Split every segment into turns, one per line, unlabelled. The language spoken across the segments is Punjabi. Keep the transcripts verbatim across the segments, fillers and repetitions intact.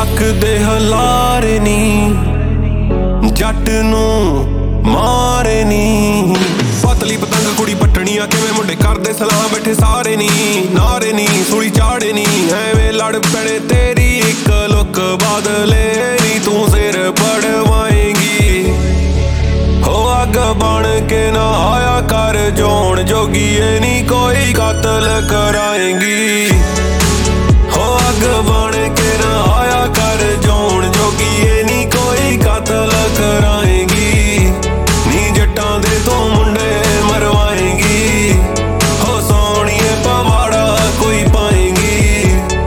ਲੱਕ ਦੇ ਹਲਾਰੇ ਨੀ ਜੱਟ ਨੂੰ ਮਾਰੇ ਨੀ। ਪਤਲੀ ਪਤੰਗ ਕੁੜੀ ਪੱਟਣੀਆਂ ਕਿਵੇਂ ਮੁੰਡੇ ਕਰਦੇ ਸਲਾਹ ਬੈਠੇ ਸਾਰੇ ਨੀ ਨਾਰੇ ਨੀ ਸੂਲੀ ਚਾੜੇ ਨੀ ਐਵੇਂ ਲੜ ਪੈਣੇ ਤੇਰੀ ਇੱਕ ਲੁੱਕ ਬਦਲੇ ਨੀ ਤੂੰ ਸਿਰ ਪੜਵਾਏਂਗੀ ਹੋ ਅੱਗ ਬਣ ਕੇ ਨਾ ਆਇਆ ਕਰ ਜੋਣ ਜੋਗੀ ਏ ਨੀ ਕੋਈ ਕਤਲ ਕਰਾਏਂਗੀ ਹੋ ਅੱਗ ਬਣ ਕੇ ਨਾ ਆਇਆ ਕਰ ਜੋਣ ਜੋਗੀ ਏ ਨੀ ਕੋਈ ਕਤਲ ਕਰਾਏਂਗੀ ਨੀ ਜੱਟਾਂ ਦੇ ਤੂੰ ਮੁੰਡੇ ਮਰਵਾਏਂਗੀ ਹੋ ਸੋਹਣੀਏ ਪਵਾੜਾ ਕੋਈ ਪਾਏਂਗੀ।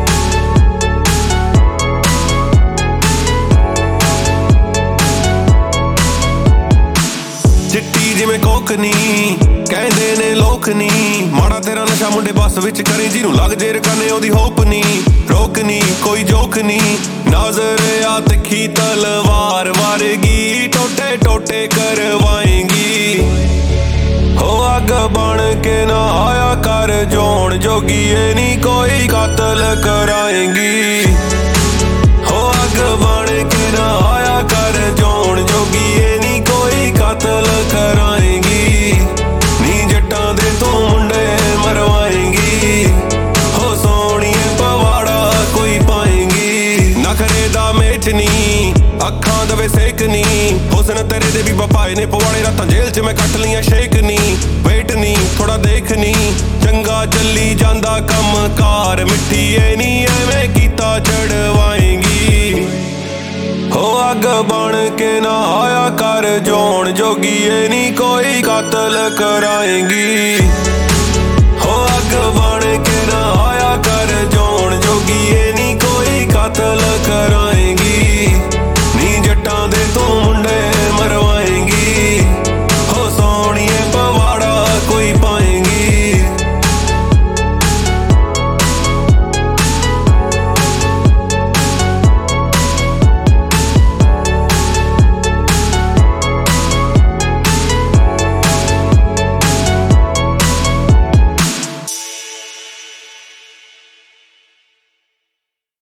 ਚਿੱਟੀ ਜਿਵੇਂ ਕੋਕ ਨੀ ਕਹਿੰਦੇ ਨੇ ਲੋਕ ਨੀ ਮਾੜਾ ਤੇਰਾ ਨਸ਼ਾ ਮੁੰਡੇ ਬੱਸ ਵਿੱਚ ਕਰੀ ਜਿਹਨੂੰ ਲੱਗ ਜੇ ਰਕਾਨੇ ਉਹਦੀ ਹੋਪ ਨੀ ਰੋਕ ਨੀ ਕੋਈ ਜੋਕ ਨੀ ਨਜ਼ਰ ਆ ਤਿੱਖੀ ਤਲਵਾਰ ਵਰਗੀ ਟੋਟੇ ਟੋਟੇ ਕਰਵਾਏਂਗੀ ਹੋ ਅੱਗ ਬਣ ਕੇ ਨਾ ਆਇਆ ਕਰ ਜੋਣ ਜੋਗੀ ਏ ਨੀ ਕੋਈ ਕਤਲ ਕਰਾਏਂਗੀ ਹੋ ਅੱਗ ਬਣ ਕੇ ਨਾ ਆਇਆ ਕਰ ਜੋਣ ਜੋਗੀ ਏ ਨੀ ਕੋਈ ਕਤਲ ਕਰਾਏਂਗੀ ਨੀ ਜੱਟਾਂ ਦੇ ਤੂੰ ਮੁੰਡੇ ਮਰਵਾਏਂਗੀ ਹੋ ਸੋਹਣੀਏ ਪਵਾੜਾ ਕੋਈ ਪਾਏਂਗੀ। ਨਖਰੇ ਦਾ ਮੇਚ ਨੀ ਅੱਖਾਂ ਦਵੇ ਸੇਕ ਨੀ ਹੁਸਨ ਤੇਰੇ ਦੇ ਵੀ ਬਪਾਏ ਨੇ ਪਵਾੜੇ ਰਾਤਾਂ ਜੇਲ੍ਹ ਚ ਮੈਂ ਕੱਟ ਲੀਆਂ ਸ਼ੇਕ ਨੀ ਵੇਟ ਨੀ ਥੋੜਾ ਦੇਖ ਨੀ ਚੰਗਾ ਚੱਲੀ ਜਾਂਦਾ ਕੰਮ ਕਾਰ ਮਿੱਠੀ ਏ ਨੀ ਐਵੇਂ ਕੀਤਾ ਚੜਵਾਏਂਗੀ ਹੋ ਅੱਗ ਬਣ ਕੇ ਨਾ ਆਇਆ ਕਰ ਜੋਣ ਜੋਗੀ ਏ ਨੀ ਕੋਈ ਕਤਲ ਕਰਾਏਂਗੀ ਹੋ ਅੱਗ ਬਣ ਕੇ ਨਾ ਆਇਆ ਕਰ ਜੋਣ ਜੋਗੀ ਏ ਨੀ ਕੋਈ ਕਤਲ ਕਰ